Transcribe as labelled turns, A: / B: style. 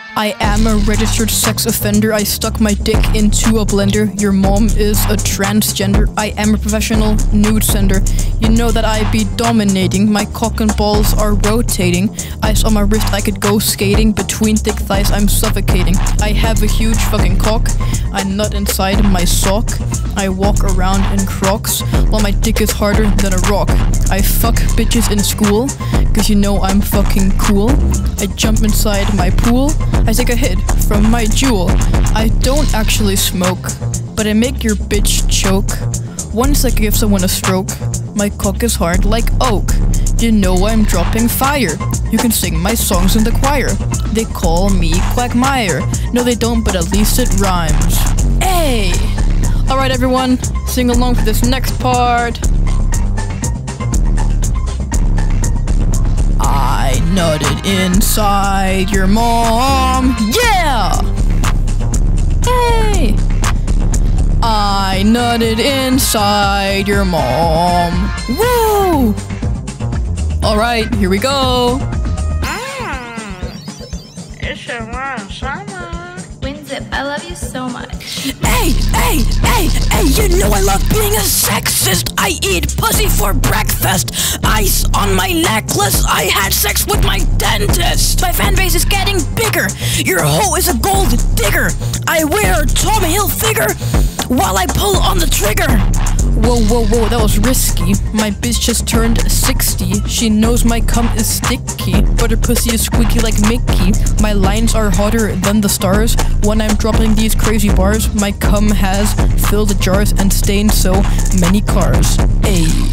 A: I am a registered sex offender. I stuck my dick into a blender. Your mom is a transgender. I am a professional nude sender. You know that I be dominating. My cock and balls are rotating. Ice on my wrist, I could go skating. Between thick thighs, I'm suffocating. I have a huge fucking cock. I nut inside my sock. I walk around in Crocs while my dick is harder than a rock. I fuck bitches in school, cause you know I'm fucking cool. I jump inside my pool. I take a hit from my jewel. I don't actually smoke, but I make your bitch choke. Once I give someone a stroke, my cock is hard like oak. You know I'm dropping fire. You can sing my songs in the choir. They call me Quagmire. No they don't, but at least it rhymes. Hey! Alright everyone, sing along for this next part. I nutted inside your mom. Yeah! Hey! I nutted inside your mom. Woo! Alright, here we go.
B: It's your mom, summer.
C: Winzip, I love you so much.
A: Hey, you know I love being a sexist. I eat pussy for breakfast. Ice on my necklace. I had sex with my dentist. My fan base is getting bigger. Your hoe is a gold digger. I wear a Tommy Hilfiger while I pull on the trigger. Whoa, that was risky. My bitch just turned 60. She knows my cum is sticky, but her pussy is squeaky like Mickey. My lines are hotter than the stars. When I'm dropping these crazy bars, my cum has filled the jars and stained so many cars. Ayy.